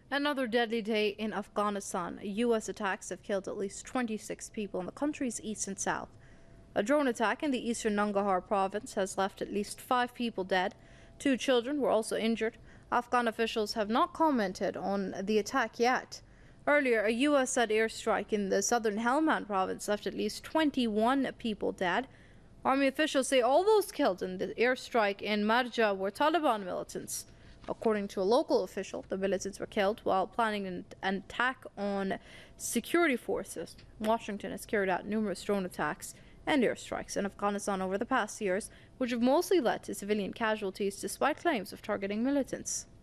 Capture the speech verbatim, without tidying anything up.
Another deadly day in Afghanistan. U S attacks have killed at least twenty-six people in the country's east and south. A drone attack in the eastern Nangarhar province has left at least five people dead. Two children were also injured. Afghan officials have not commented on the attack yet. Earlier, a U S-led airstrike in the southern Helmand province left at least twenty-one people dead. Army officials say all those killed in the airstrike in Marja were Taliban militants. According to a local official, the militants were killed while planning an, an attack on security forces. Washington has carried out numerous drone attacks and airstrikes in Afghanistan over the past years, which have mostly led to civilian casualties despite claims of targeting militants.